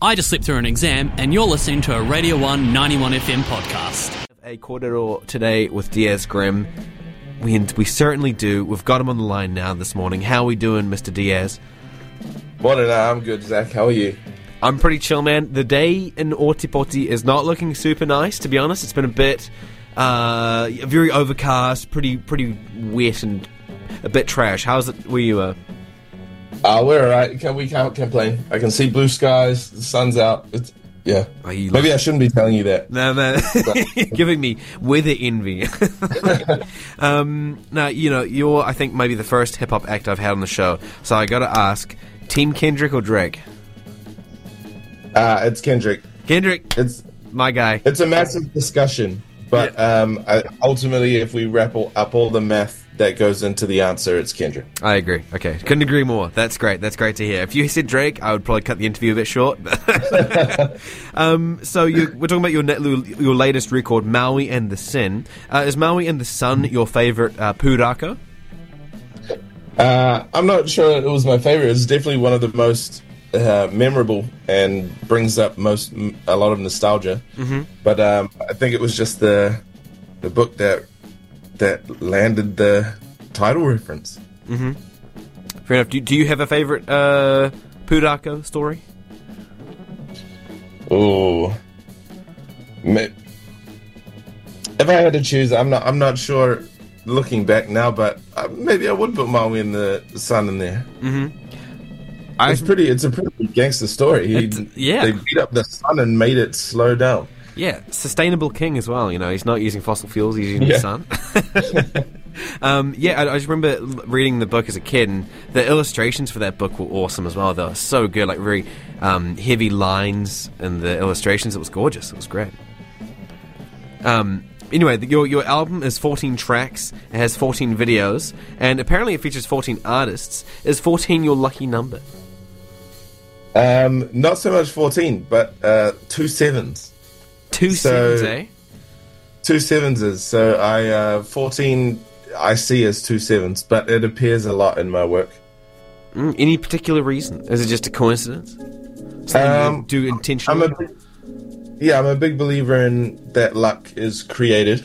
I just slipped through an exam, and you're listening to a Radio 1 91 FM podcast. A Kōrero today with Diaz Grimm. We certainly do. We've got him on the line now this morning. How are we doing, Mr. Diaz? Morning, I'm good, Zach. How are you? I'm pretty chill, man. The day in Otepoti is not looking super nice, to be honest. It's been a bit very overcast, pretty wet and a bit trash. How's it where you are? We're alright. We can't complain. I can see blue skies. The sun's out. Yeah. Maybe I shouldn't be telling you that. No. Giving me weather envy. Now, you're, I think, maybe the first hip-hop act I've had on the show. So I gotta ask, Team Kendrick or Drake? It's Kendrick. Kendrick. It's my guy. It's a massive discussion. But ultimately, if we wrap up all the math that goes into the answer, it's Kendrick. I agree. Okay. Couldn't agree more. That's great. That's great to hear. If you said Drake, I would probably cut the interview a bit short. So we're talking about your latest record, Maui and the Sin. Is Maui and the Sun your favourite Pūrākau? I'm not sure it was my favourite. It's definitely one of the most memorable and brings up a lot of nostalgia. Mm-hmm. But I think it was just the book that landed the title reference. Mm-hmm. Fair enough. Do you have a favourite Pūrākau story? Oh, if I had to choose, I'm not sure. Looking back now, but maybe I would put Maui and the Sun in there. Mm-hmm. It's a pretty gangster story. They beat up the sun and made it slow down. Yeah, sustainable king as well. He's not using fossil fuels; he's using the sun. I just remember reading the book as a kid, and the illustrations for that book were awesome as well. They were so good, like very heavy lines in the illustrations. It was gorgeous. It was great. Anyway, your album is 14 tracks. It has 14 videos, and apparently it features 14 artists. Is 14 your lucky number? Not so much 14, but 2 sevens. 2 sevens, eh? 2 sevens is. So 14 I see as 2 sevens, but it appears a lot in my work. Any particular reason? Is it just a coincidence? Something you do intentionally? I'm a big believer in that luck is created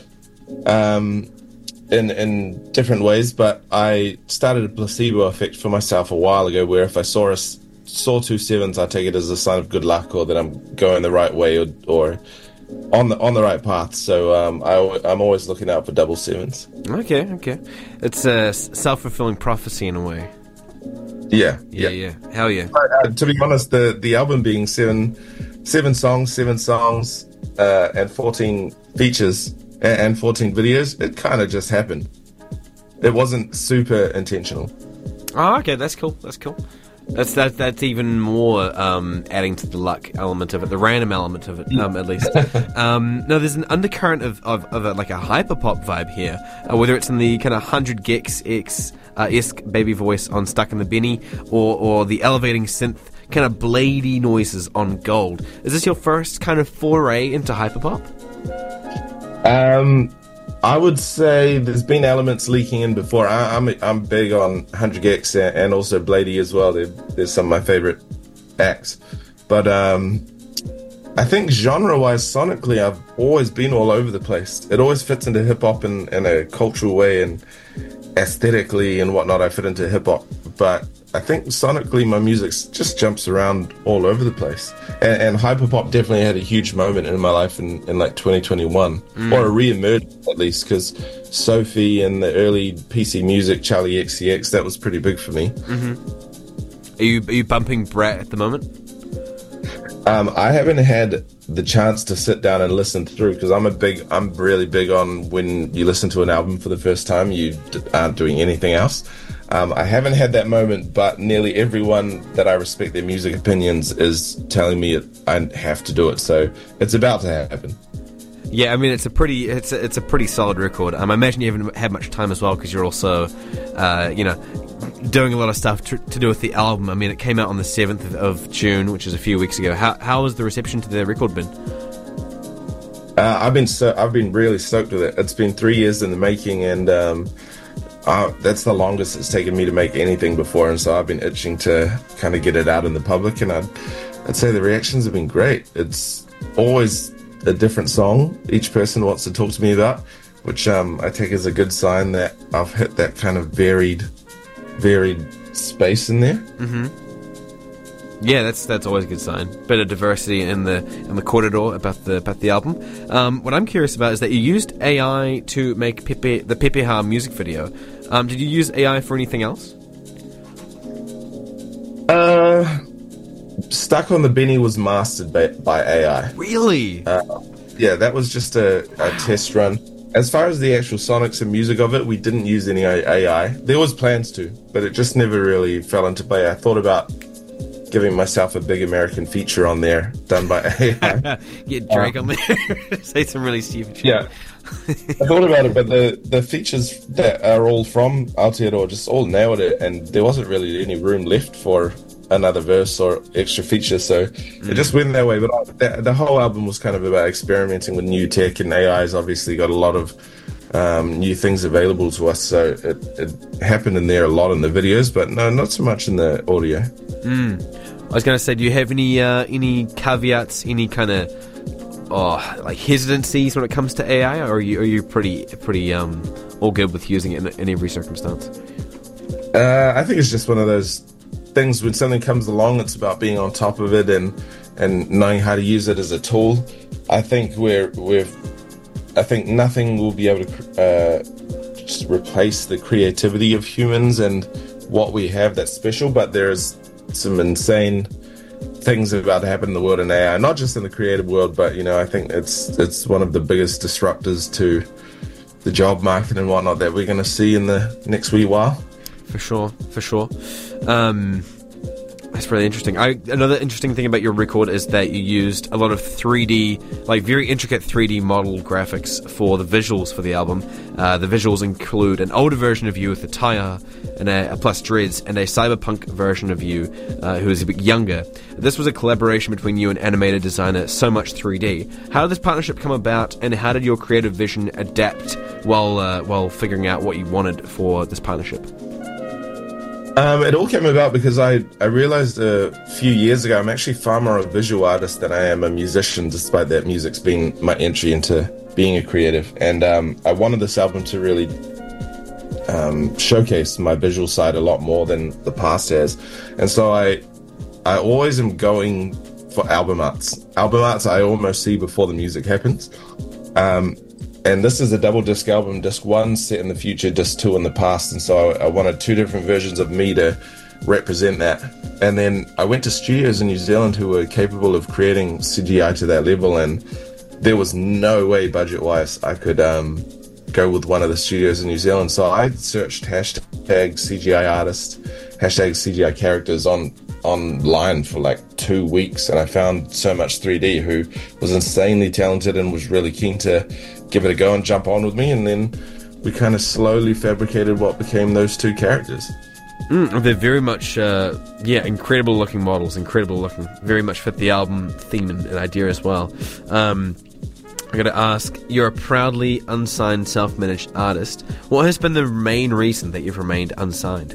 in different ways, but I started a placebo effect for myself a while ago where if I saw 2 sevens, I take it as a sign of good luck or that I'm going the right way or on the right path. So I'm always looking out for double sevens. Okay. It's a self-fulfilling prophecy in a way. Yeah. Hell yeah. To be honest, the album being seven songs, and 14 features and 14 videos, it kind of just happened. It wasn't super intentional. Oh, okay, that's cool. That's even more adding to the luck element of it, the random element of it, at least. Now, there's an undercurrent of like a hyperpop vibe here, whether it's in the kind of 100 gecs esque baby voice on Stuck in the Benny, or the elevating synth kind of bladey noises on Gold. Is this your first kind of foray into hyperpop? I would say there's been elements leaking in before. I'm big on 100 gecs and also Bladey as well. There's some of my favorite acts. But I think genre-wise, sonically, I've always been all over the place. It always fits into hip-hop in a cultural way, and aesthetically and whatnot, I fit into hip-hop. But I think sonically my music just jumps around all over the place. And hyperpop definitely had a huge moment in my life in like 2021. Or a re-emergence at least, because Sophie and the early PC music, Charlie XCX, that was pretty big for me. Mm-hmm. Are you bumping Brat at the moment? I haven't had the chance to sit down and listen through, because I'm really big on when you listen to an album for the first time, you aren't doing anything else. I haven't had that moment, but nearly everyone that I respect their music opinions is telling me I have to do it. So it's about to happen. Yeah, I mean it's a pretty solid record. I imagine you haven't had much time as well because you're also, doing a lot of stuff to do with the album. I mean, it came out on the 7th of June, which is a few weeks ago. How has the reception to the record been? I've been really stoked with it. It's been 3 years in the making, and that's the longest it's taken me to make anything before, and so I've been itching to kind of get it out in the public, and I'd say the reactions have been great. It's always a different song each person wants to talk to me about, which I take as a good sign that I've hit that kind of varied space in there. Yeah, that's always a good sign. Bit of diversity in the corridor about the album. What I'm curious about is that you used AI to make the Pepeha music video. Did you use AI for anything else? Stuck on the Benny was mastered by AI. Really? Yeah, that was just a test run. As far as the actual sonics and music of it, we didn't use any AI. There was plans to, but it just never really fell into play. I thought about giving myself a big American feature on there done by AI. Get Drake on there. Say some really stupid shit. Yeah. I thought about it, but the features that are all from Aotearoa just all nailed it, and there wasn't really any room left for another verse or extra feature, so it just went that way. But the whole album was kind of about experimenting with new tech, and AI's obviously got a lot of new things available to us, so it happened in there a lot in the videos, but no, not so much in the audio. I was going to say, do you have any caveats, any kind of like hesitancies when it comes to AI, or are you pretty all good with using it in every circumstance? I think it's just one of those things, when something comes along, it's about being on top of it and knowing how to use it as a tool. I think I think nothing will be able to just replace the creativity of humans and what we have that's special, but there's some insane things about to happen in the world in AI, not just in the creative world, but I think it's one of the biggest disruptors to the job market and whatnot that we're going to see in the next wee while. For sure. That's really interesting. Another interesting thing about your record is that you used a lot of 3D, like very intricate 3D model graphics for the visuals for the album. The visuals include an older version of you with a taiaha and a plus dreads, and a cyberpunk version of you who is a bit younger. This was a collaboration between you and animated designer So Much 3D. How did this partnership come about, and how did your creative vision adapt while figuring out what you wanted for this partnership? It all came about because I realized a few years ago I'm actually far more a visual artist than I am a musician, despite that music's been my entry into being a creative. And I wanted this album to really showcase my visual side a lot more than the past has. And so I always am going for album arts. Album arts I almost see before the music happens. And this is a double disc album, disc 1 set in the future, disc 2 in the past, and so I wanted 2 different versions of me to represent that. And then I went to studios in New Zealand who were capable of creating CGI to that level, and there was no way budget-wise I could go with one of the studios in New Zealand. So I searched hashtag CGI artist, hashtag CGI characters online for like 2 weeks, and I found So Much 3D, who was insanely talented and was really keen to give it a go and jump on with me, and then we kind of slowly fabricated what became those 2 characters. They're very much incredible looking models, very much fit the album theme and idea as well. I gotta ask, you're a proudly unsigned self-managed artist. What has been the main reason that you've remained unsigned?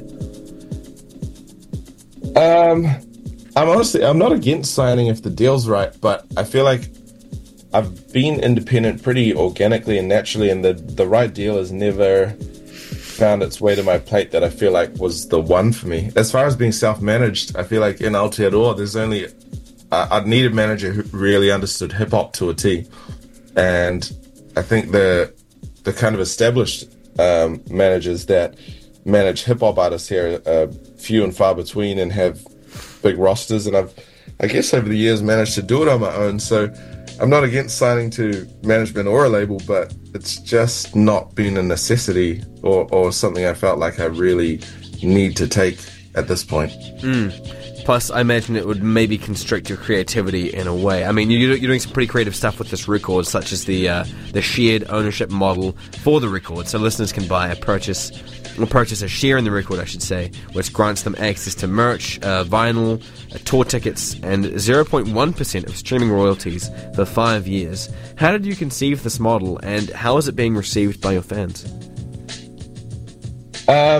I'm not against signing if the deal's right, but I feel like I've been independent pretty organically and naturally, and the right deal has never found its way to my plate that I feel like was the one for me. As far as being self-managed, I feel like in Aotearoa there's only I'd need a manager who really understood hip-hop to a T, and I think the kind of established managers that manage hip-hop artists here are few and far between and have big rosters, and I guess over the years managed to do it on my own. So I'm not against signing to management or a label, but it's just not been a necessity or something I felt like I really need to take at this point. Plus, I imagine it would maybe constrict your creativity in a way. I mean, you're doing some pretty creative stuff with this record, such as the shared ownership model for the record, so listeners can purchase a share in the record, I should say, which grants them access to merch, vinyl, tour tickets, and 0.1% of streaming royalties for 5 years. How did you conceive this model, and how is it being received by your fans?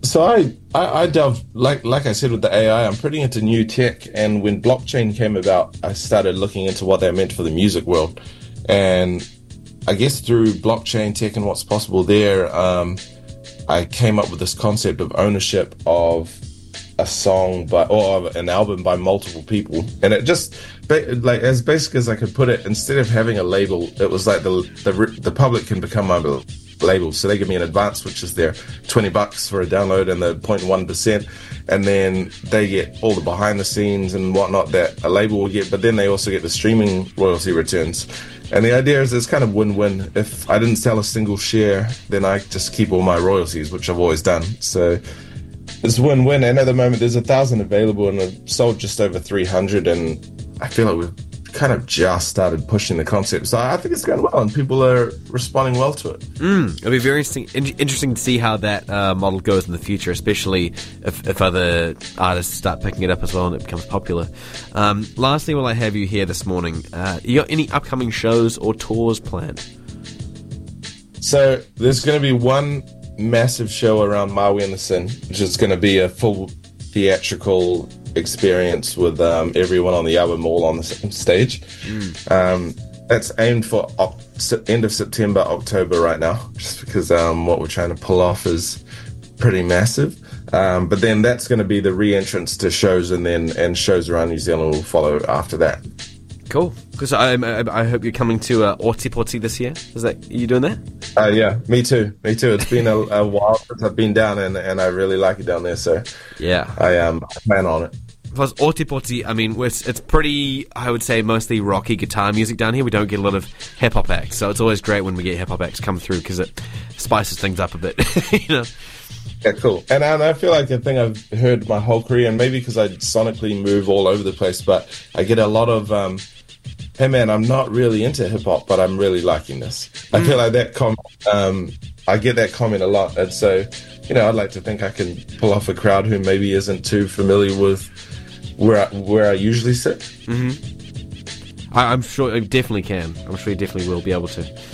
So I delved, like I said with the AI, I'm pretty into new tech. And when blockchain came about, I started looking into what that meant for the music world. And I guess through blockchain tech and what's possible there, I came up with this concept of ownership of a song or an album by multiple people. And it just, like, as basic as I could put it, instead of having a label, it was like the public can become my label. So they give me an advance, which is their $20 for a download and the 0.1%, and then they get all the behind the scenes and whatnot that a label will get, but then they also get the streaming royalty returns. And the idea is it's kind of win-win. If I didn't sell a single share, then I just keep all my royalties, which I've always done. So it's win-win. And at the moment there's 1,000 available, and I've sold just over 300, and I feel like we've kind of just started pushing the concept. So I think it's going well, and people are responding well to it. It'll be very interesting to see how that model goes in the future, especially if other artists start picking it up as well and it becomes popular. Lastly, while I have you here this morning, you got any upcoming shows or tours planned? So there's going to be one massive show around Maui and the Sin, which is going to be a full theatrical experience with everyone on the album all on the same stage. That's aimed for end of September, October right now, just because what we're trying to pull off is pretty massive. But then that's going to be the re-entrance to shows, and shows around New Zealand will follow after that. Cool. Because I hope you're coming to Otipoti this year. Is that you doing that? Yeah, me too. It's been a while since I've been down, and I really like it down there. So yeah, I plan on it. Plus, Otipoti, I mean, it's pretty, I would say, mostly rocky guitar music down here. We don't get a lot of hip-hop acts, so it's always great when we get hip-hop acts come through because it spices things up a bit, you know? Yeah, cool. And I feel like the thing I've heard my whole career, and maybe because I sonically move all over the place, but I get a lot of, hey man, I'm not really into hip-hop, but I'm really liking this. I feel like that comment, I get that comment a lot, and so, you know, I'd like to think I can pull off a crowd who maybe isn't too familiar with where I usually sit. Mm-hmm. I'm sure you definitely can. I'm sure you definitely will be able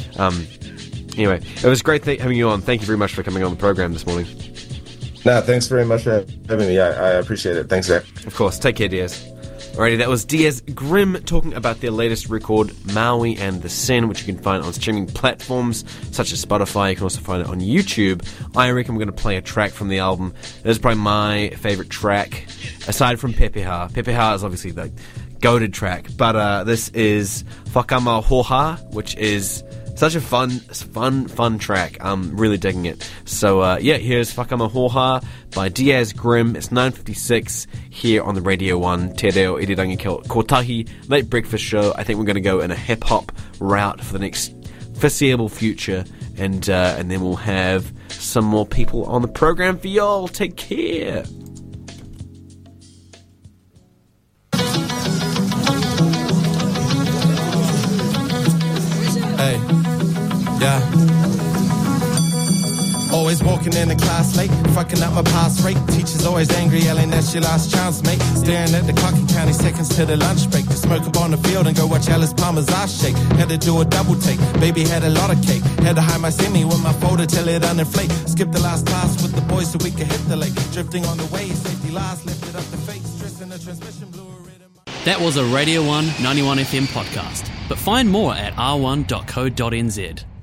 to. Anyway, it was great having you on. Thank you very much for coming on the program this morning. No, thanks very much for having me. I appreciate it. Thanks, Zach. Of course. Take care, Diaz. Alrighty, that was Diaz Grimm talking about their latest record, Maui and the Sin, which you can find on streaming platforms such as Spotify. You can also find it on YouTube. I reckon we're going to play a track from the album. It is probably my favourite track, aside from Pepeha. Pepeha is obviously the goated track, but this is Whakama Hoha, which is such a fun track. I'm really digging it. So, here's Whakama Hoha by Diaz Grimm. It's 9:56 here on the Radio 1 Te Reo Irirangi Kotahi Late Breakfast Show. I think we're going to go in a hip-hop route for the next foreseeable future, and then we'll have some more people on the program for y'all. Take care. Yeah. Always walking in the class late, fucking up my pass rate. Teacher's always angry, yelling that's your last chance, mate. Staring at the clock and counting seconds to the lunch break. To smoke up on the field and go watch Alice Palmer's ass shake. Had to do a double take, baby had a lot of cake. Had to hide my semi with my folder till it uninflate. Skipped the last class with the boys so we could hit the lake. Drifting on the waves, safety last, lifted up the fakes. Stressing the transmission, blew a rhythm. That was a Radio 1 91 FM podcast. But find more at r1.co.nz.